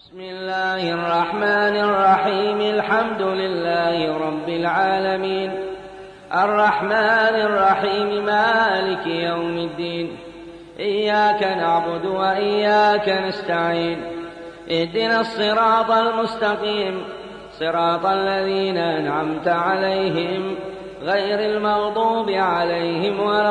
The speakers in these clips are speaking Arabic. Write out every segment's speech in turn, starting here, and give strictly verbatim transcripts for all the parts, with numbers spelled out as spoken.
بسم الله الرحمن الرحيم. الحمد لله رب العالمين الرحمن الرحيم مالك يوم الدين. إياك نعبد وإياك نستعين. اهدنا الصراط المستقيم صراط الذين أنعمت عليهم غير المغضوب عليهم ولا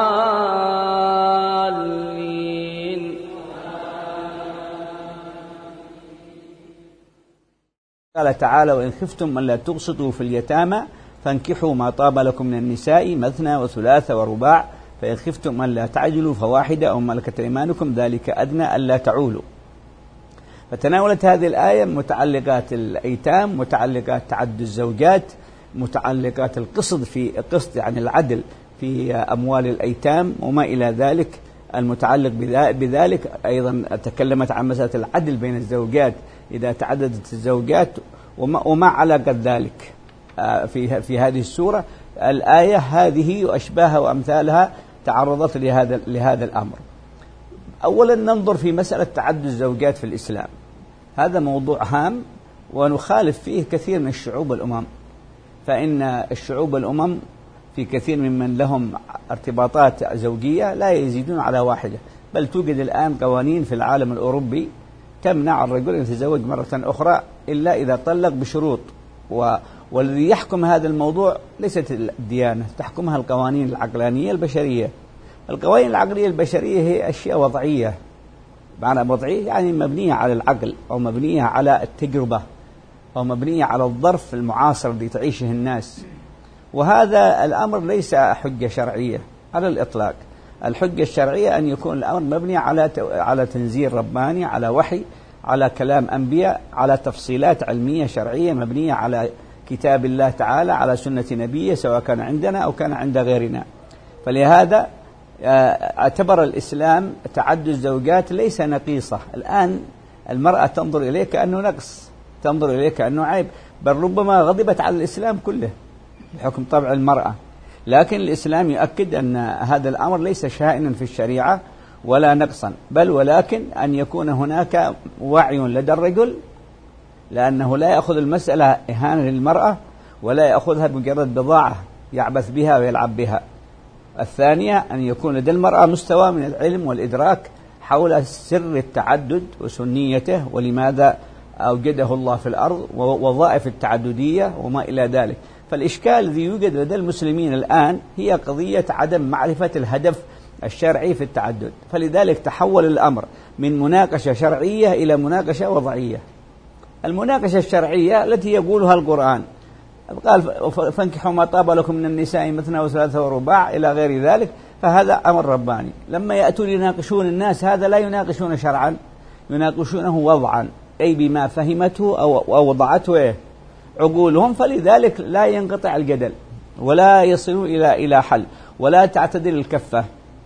الضالين. قال تعالى: وإن خفتم ألا تقسطوا في اليتامى فانكحوا ما طاب لكم من النساء مثنى وثلاث ورباع فإن خفتم ألا تعجلوا فواحدة أو ملكت أيمانكم ذلك أدنى ألا تعولوا. فتناولت هذه الآية متعلقات الأيتام، متعلقات تعدد الزوجات، متعلقات القسط في قسط يعني العدل في أموال الأيتام وما إلى ذلك المتعلق بذلك. أيضا تكلمت عن مسألة العدل بين الزوجات إذا تعددت الزوجات وما, وما علاقة ذلك في في هذه السورة. الآية هذه وأشباهها وأمثالها تعرضت لهذا لهذا الأمر. أولا ننظر في مسألة تعدد الزوجات في الإسلام. هذا موضوع هام ونخالف فيه كثير من الشعوب والأمم، فإن الشعوب والأمم في كثير ممن لهم ارتباطات زوجية لا يزيدون على واحدة، بل توجد الآن قوانين في العالم الأوروبي تمنع الرجل أن يتزوج مرة أخرى إلا إذا طلق بشروط. و... والذي يحكم هذا الموضوع ليست الديانة، تحكمها القوانين العقلانية البشرية. القوانين العقلية البشرية هي أشياء وضعية، معنى وضعية يعني مبنية على العقل أو مبنية على التجربة أو مبنية على الظرف المعاصر اللي تعيشه الناس، وهذا الأمر ليس حجة شرعية على الإطلاق. الحجة الشرعية أن يكون الأمر مبني على على تنزيل رباني، على وحي، على كلام أنبياء، على تفصيلات علمية شرعية مبنية على كتاب الله تعالى، على سنة نبيه سواء كان عندنا أو كان عند غيرنا. فلهذا اعتبر الإسلام تعدد الزوجات ليس نقيصة. الآن المرأة تنظر إليه كأنه نقص، تنظر إليه كأنه عيب، بل ربما غضبت على الإسلام كله بحكم طبع المرأة. لكن الإسلام يؤكد أن هذا الأمر ليس شائنا في الشريعة ولا نقصا، بل ولكن أن يكون هناك وعي لدى الرجل، لأنه لا يأخذ المسألة إهانة للمرأة ولا يأخذها بمجرد بضاعة يعبث بها ويلعب بها. الثانية أن يكون لدى المرأة مستوى من العلم والإدراك حول سر التعدد وسنيته ولماذا أوجده الله في الأرض ووظائف التعددية وما إلى ذلك. فالإشكال الذي يوجد لدى المسلمين الآن هي قضية عدم معرفة الهدف الشرعي في التعدد، فلذلك تحول الأمر من مناقشة شرعية إلى مناقشة وضعية. المناقشة الشرعية التي يقولها القرآن قال: فانكحوا ما طاب لكم من النساء مثنى وثلاثة ورباع إلى غير ذلك، فهذا أمر رباني. لما يأتون يناقشون الناس هذا لا يناقشون شرعا، يناقشونه وضعا، أي بما فهمته أو وضعته عقولهم، فلذلك لا ينقطع الجدل ولا يصلوا إلى إلى حل ولا تعتدل الكفة،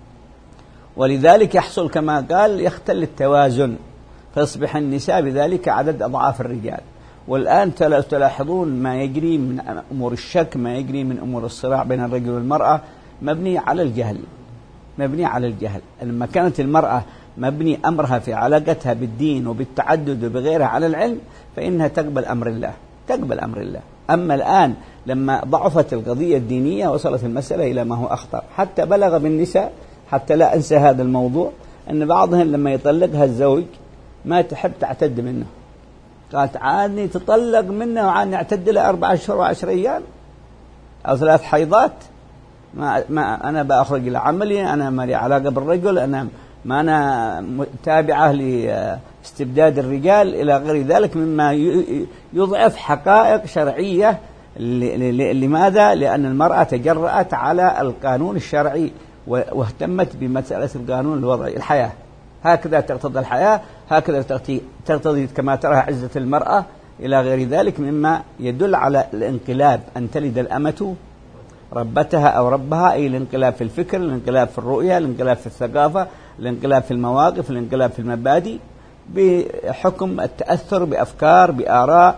ولذلك يحصل كما قال يختل التوازن، فيصبح النساء بذلك عدد أضعاف الرجال. والآن تلاحظون ما يجري من أمور الشك، ما يجري من أمور الصراع بين الرجل والمرأة مبني على الجهل، مبني على الجهل. لما كانت المرأة مبني أمرها في علاقتها بالدين وبالتعدد وبغيرها على العلم فإنها تقبل أمر الله، تقبل أمر الله. أما الآن لما ضعفت القضية الدينية وصلت المسألة إلى ما هو أخطر، حتى بلغ بالنساء، حتى لا أنسى هذا الموضوع، أن بعضهم لما يطلقها الزوج ما تحب تعتد منه، قالت عادني تطلق منه وعادني اعتد له أربع أشهر وعشر أيام أو ثلاث حيضات، ما, ما أنا بأخرج إلى عملي، أنا ما لي علاقة بالرجل، أنا ما أنا تابعة لاستبداد الرجال إلى غير ذلك، مما يضعف حقائق شرعية. لماذا؟ لأن المرأة تجرأت على القانون الشرعي واهتمت بمسألة القانون الوضعي، الحياة هكذا تقتضي الحياة، هكذا تقتضي كما ترى عزة المرأة إلى غير ذلك، مما يدل على الانقلاب، أن تلد الأمة ربتها أو ربها، أي الانقلاب في الفكر، الانقلاب في الرؤية، الانقلاب في الثقافة، الانقلاب في المواقف، الانقلاب في المبادئ، بحكم التأثر بأفكار، بآراء،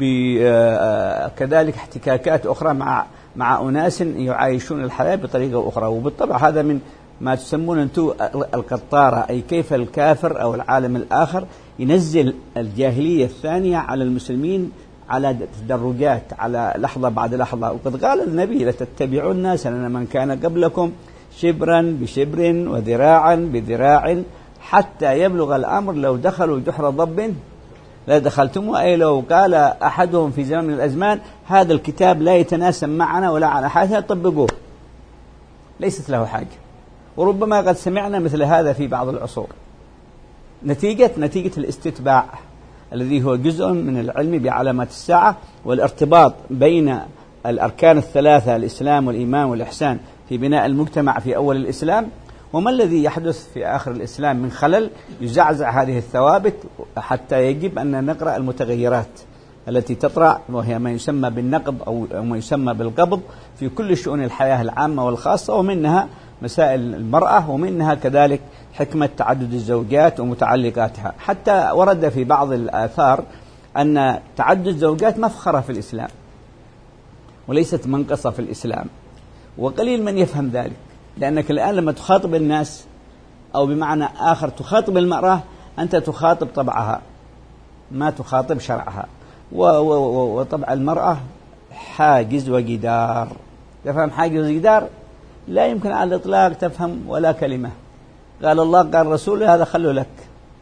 بكذلك احتكاكات أخرى مع مع أناس يعايشون الحياة بطريقة أخرى. وبالطبع هذا من ما تسمون أنتم القطارة، أي كيف الكافر أو العالم الآخر ينزل الجاهلية الثانية على المسلمين على تدرجات، على لحظة بعد لحظة. وقد قال النبي لتتبعون سنن من كان قبلكم شبرا بشبر وذراعا بذراع حتى يبلغ الأمر لو دخلوا جحر ضب لا دخلتموه. أي لو قال أحدهم في زمن من الأزمان هذا الكتاب لا يتناسب معنا ولا على حاجة طبقوه، ليست له حاجة. وربما قد سمعنا مثل هذا في بعض العصور، نتيجة نتيجة الاستتباع الذي هو جزء من العلم بعلامات الساعة والارتباط بين الأركان الثلاثة الإسلام والإيمان والإحسان في بناء المجتمع في أول الإسلام، وما الذي يحدث في آخر الإسلام من خلل يزعزع هذه الثوابت، حتى يجب أن نقرأ المتغيرات التي تطرأ، وهي ما يسمى بالنقب أو ما يسمى بالقبض في كل شؤون الحياة العامة والخاصة، ومنها مسائل المرأة، ومنها كذلك حكمة تعدد الزوجات ومتعلقاتها. حتى ورد في بعض الآثار أن تعدد الزوجات مفخرة في الإسلام وليست منقصة في الإسلام، وقليل من يفهم ذلك. لأنك الآن لما تخاطب الناس أو بمعنى آخر تخاطب المرأة، أنت تخاطب طبعها ما تخاطب شرعها، وطبع المرأة حاجز وجدار. تفهم حاجز وجدار؟ لا يمكن على الإطلاق تفهم ولا كلمة. قال الله قال رسول هذا خلوا لك،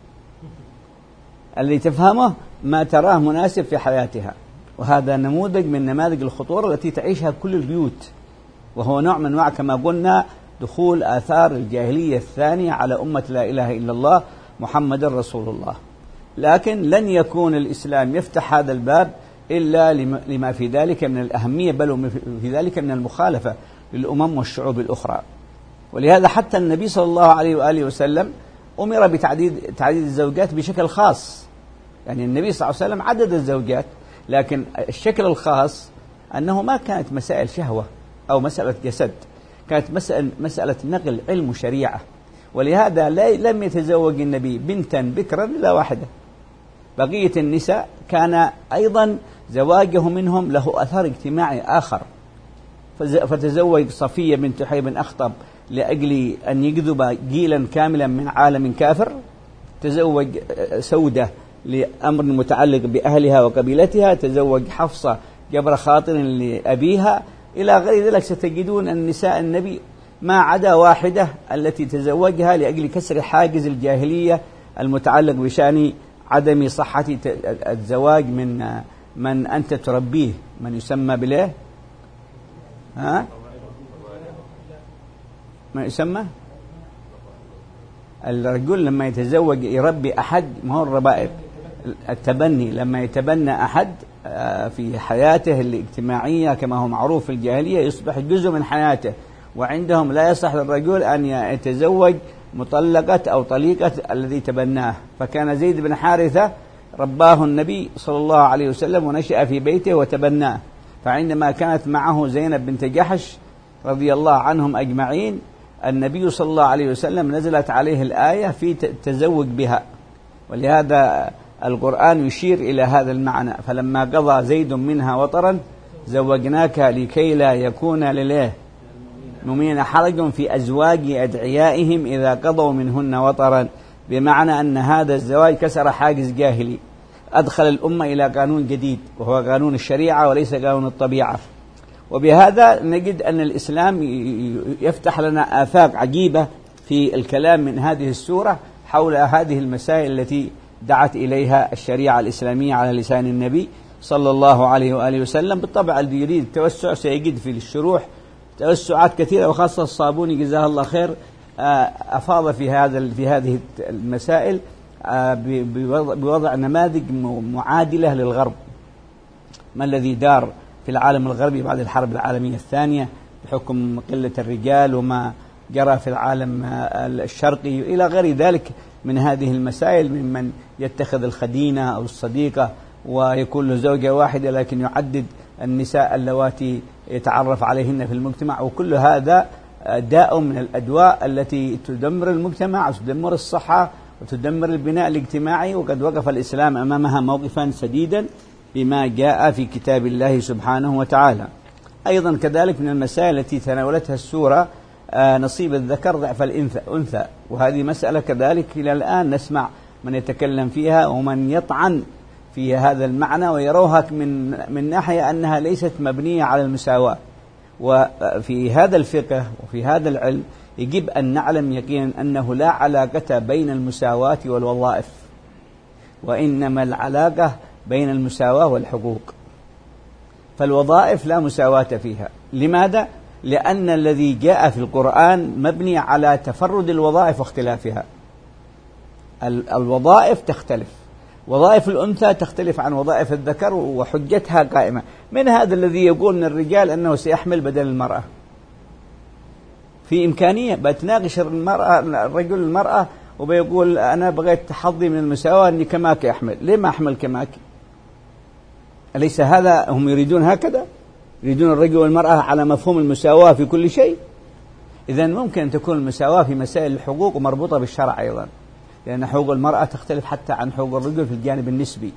اللي تفهمه ما تراه مناسب في حياتها. وهذا نموذج من نماذج الخطورة التي تعيشها كل البيوت، وهو نوع من أنواع كما قلنا دخول آثار الجاهلية الثانية على أمة لا إله إلا الله محمد رسول الله. لكن لن يكون الإسلام يفتح هذا الباب إلا لما في ذلك من الأهمية، بل في ذلك من المخالفة للأمم والشعوب الأخرى. ولهذا حتى النبي صلى الله عليه وآله وسلم أمر بتعديد تعديد الزوجات بشكل خاص. يعني النبي صلى الله عليه وسلم عدد الزوجات، لكن الشكل الخاص أنه ما كانت مسائل شهوة أو مسألة جسد، كانت مسألة, مسألة نقل علم وشريعة. ولهذا لم يتزوج النبي بنتا بكرا إلا واحدة. بقية النساء كان أيضا زواجه منهم له أثر اجتماعي آخر، فتزوج صفية بنت حيي بن أخطب لأجل أن يجذب جيلا كاملا من عالم كافر، تزوج سودة لأمر متعلق بأهلها وقبيلتها، تزوج حفصة جبر خاطر لأبيها، إلى غير ذلك. ستجدون أن نساء النبي ما عدا واحدة التي تزوجها لأجل كسر حاجز الجاهلية المتعلق بشأن عدم صحة الزواج من من أنت تربيه، من يسمى بله ها ما يسمى الرجل لما يتزوج يربي أحد، ما هو الربائب التبني، لما يتبنى أحد في حياته الاجتماعية كما هو معروف في الجاهلية يصبح جزء من حياته. وعندهم لا يصح للرجل أن يتزوج مطلقة أو طليقة الذي تبناه. فكان زيد بن حارثة رباه النبي صلى الله عليه وسلم ونشأ في بيته وتبناه. فعندما كانت معه زينب بنت جحش رضي الله عنهم أجمعين، النبي صلى الله عليه وسلم نزلت عليه الآية في التزوج بها. ولهذا القرآن يشير إلى هذا المعنى: فلما قضى زيد منها وطرا زوجناك لكي لا يكون لله مؤمنين حرج في أزواج أدعيائهم إذا قضوا منهن وطرا، بمعنى أن هذا الزواج كسر حاجز جاهلي، أدخل الأمة إلى قانون جديد وهو قانون الشريعة وليس قانون الطبيعة. وبهذا نجد أن الإسلام يفتح لنا آفاق عجيبة في الكلام من هذه السورة حول هذه المسائل التي دعت إليها الشريعة الإسلامية على لسان النبي صلى الله عليه وآله وسلم. بالطبع الذي يريد التوسع سيجد في الشروح توسعات كثيرة، وخاصة الصابوني جزاه الله خير أفاض في هذا في هذه المسائل بوضع نماذج معادلة للغرب، ما الذي دار في العالم الغربي بعد الحرب العالمية الثانية بحكم قلة الرجال، وما جرى في العالم الشرقي إلى غير ذلك من هذه المسائل، ممن يتخذ الخدينة أو الصديقة ويكون له زوجة واحدة لكن يعدد النساء اللواتي يتعرف عليهن في المجتمع. وكل هذا داء من الأدواء التي تدمر المجتمع وتدمر الصحة وتدمر البناء الاجتماعي. وقد وقف الإسلام أمامها موقفا سديدا بما جاء في كتاب الله سبحانه وتعالى. أيضا كذلك من المسائل التي تناولتها السورة نصيب الذكر ضعف الأنثى، وهذه مسألة كذلك إلى الآن نسمع من يتكلم فيها ومن يطعن في هذا المعنى ويروها من من ناحية أنها ليست مبنية على المساواة. وفي هذا الفقه وفي هذا العلم يجب أن نعلم يقينا أنه لا علاقة بين المساواة والوظائف، وإنما العلاقة بين المساواة والحقوق. فالوظائف لا مساواة فيها. لماذا؟ لأن الذي جاء في القرآن مبني على تفرد الوظائف واختلافها. الوظائف تختلف، وظائف الأنثى تختلف عن وظائف الذكر، وحجتها قائمة. من هذا الذي يقول من الرجال أنه سيحمل بدل المرأة؟ في إمكانية بتناقش المرأة الرجل المرأة وبيقول أنا بغيت حظي من المساواة أني كماك أحمل. ليه ما أحمل كماك؟ أليس هذا هم يريدون هكذا؟ يريدون الرجل والمرأة على مفهوم المساواة في كل شيء. إذن ممكن أن تكون المساواة في مسائل الحقوق ومربوطة بالشرع أيضا، لأن حقوق المرأة تختلف حتى عن حقوق الرجل في الجانب النسبي.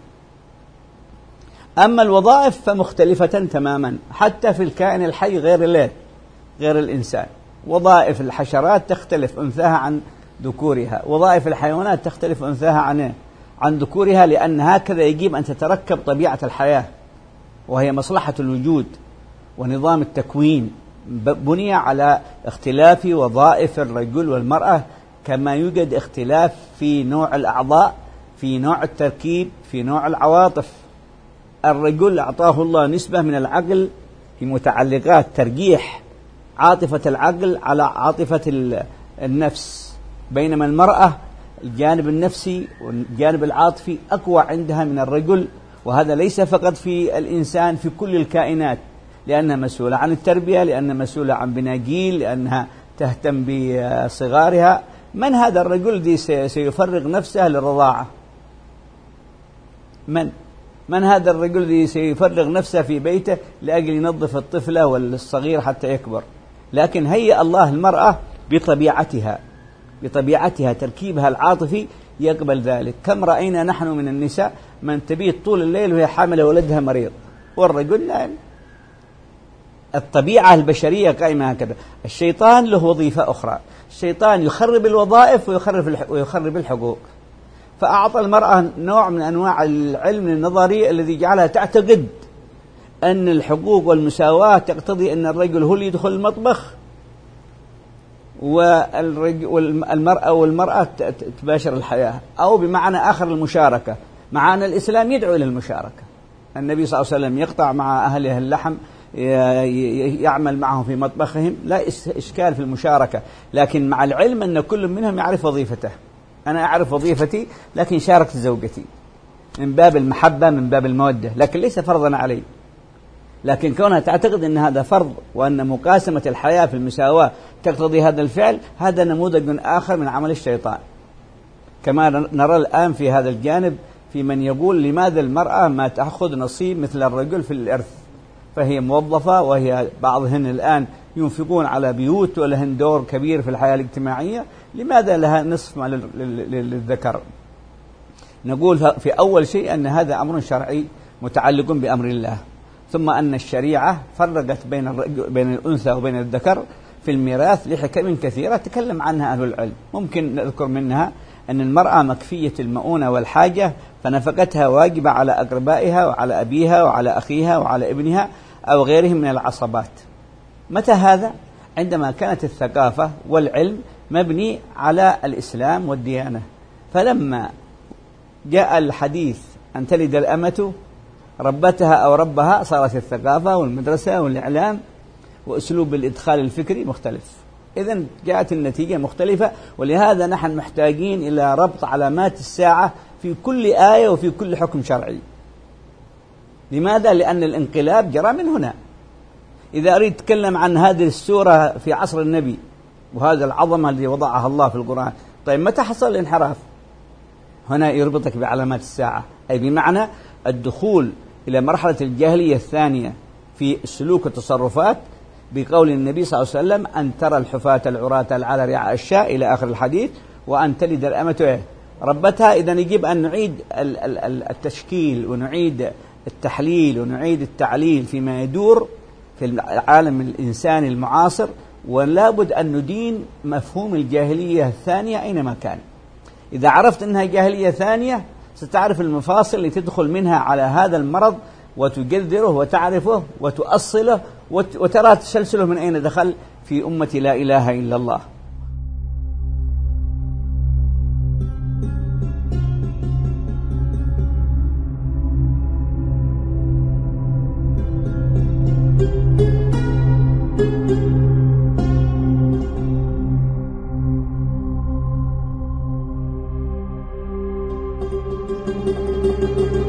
أما الوظائف فمختلفة تماما، حتى في الكائن الحي غير الله غير الإنسان. وظائف الحشرات تختلف أنثاها عن ذكورها، وظائف الحيوانات تختلف أنثاها عن عن ذكورها، لأن هكذا يجب أن تتركب طبيعة الحياة، وهي مصلحة الوجود ونظام التكوين بني على اختلاف وظائف الرجل والمرأة، كما يوجد اختلاف في نوع الأعضاء، في نوع التركيب، في نوع العواطف. الرجل أعطاه الله نسبة من العقل في متعلقات ترجيح عاطفة العقل على عاطفة النفس، بينما المرأة الجانب النفسي والجانب العاطفي أقوى عندها من الرجل. وهذا ليس فقط في الإنسان، في كل الكائنات، لأنها مسؤولة عن التربية، لأنها مسؤولة عن بناء جيل، لأنها تهتم بصغارها. من هذا الرجل الذي سيفرغ نفسه للرضاعة؟ من من هذا الرجل الذي سيفرغ نفسه في بيته لأجل ينظف الطفلة والصغير حتى يكبر؟ لكن هيأ الله المرأة بطبيعتها بطبيعتها تركيبها العاطفي يقبل ذلك. كم رأينا نحن من النساء من تبيت طول الليل وهي حاملة ولدها مريض، والرجل لا. الطبيعة البشرية قائمة هكذا. الشيطان له وظيفة أخرى، الشيطان يخرب الوظائف ويخرب ويخرب الحقوق. فأعطى المرأة نوع من أنواع العلم النظري الذي جعلها تعتقد أن الحقوق والمساواة تقتضي أن الرجل هو اللي يدخل المطبخ والمرأة والمرأة تباشر الحياة، أو بمعنى آخر المشاركة، مع أن الإسلام يدعو إلى المشاركة. النبي صلى الله عليه وسلم يقطع مع أهله اللحم، يعمل معهم في مطبخهم، لا إشكال في المشاركة، لكن مع العلم أن كل منهم يعرف وظيفته. أنا أعرف وظيفتي لكن شاركت زوجتي من باب المحبة، من باب المودة، لكن ليس فرضا علي. لكن كونها تعتقد أن هذا فرض وأن مقاسمة الحياة في المساواة تقتضي هذا الفعل، هذا نموذج آخر من عمل الشيطان. كما نرى الآن في هذا الجانب في من يقول لماذا المرأة ما تأخذ نصيب مثل الرجل في الإرث، فهي موظفة، وهي بعضهن الآن ينفقون على بيوت ولهن دور كبير في الحياة الاجتماعية، لماذا لها نصف للذكر؟ نقول في أول شيء أن هذا أمر شرعي متعلق بأمر الله، ثم أن الشريعة فرقت بين الرجل بين الأنثى وبين الذكر في الميراث لحكم كثيرة تكلم عنها أهل العلم. ممكن نذكر منها أن المرأة مكفية المؤونة والحاجة، فنفقتها واجبة على أقربائها وعلى أبيها وعلى أخيها وعلى ابنها أو غيرهم من العصبات. متى هذا؟ عندما كانت الثقافة والعلم مبني على الإسلام والديانة. فلما جاء الحديث أن تلد الأمة ربتها أو ربها، صارت الثقافة والمدرسة والإعلام وأسلوب الإدخال الفكري مختلف. إذن جاءت النتيجة مختلفة، ولهذا نحن محتاجين إلى ربط علامات الساعة في كل آية وفي كل حكم شرعي. لماذا؟ لأن الانقلاب جرى من هنا. إذا أريد أتكلم عن هذه السورة في عصر النبي وهذا العظمة الذي وضعها الله في القرآن، طيب متى حصل الانحراف؟ هنا يربطك بعلامات الساعة، أي بمعنى الدخول إلى مرحلة الجاهلية الثانية في السلوك والتصرفات، بقول النبي صلى الله عليه وسلم أن ترى الحفاة العراة العالى رعاء الشاء إلى آخر الحديث، وأن تلد الأمة ربتها. إذن يجب أن نعيد التشكيل ونعيد التحليل ونعيد التعليل فيما يدور في العالم الإنساني المعاصر، ولا بد أن ندين مفهوم الجاهلية الثانية أينما كان. إذا عرفت أنها جاهلية ثانية ستعرف المفاصل اللي تدخل منها على هذا المرض وتجذره وتعرفه وتؤصله وترى تسلسله من أين دخل في أمة لا إله إلا الله. Thank you.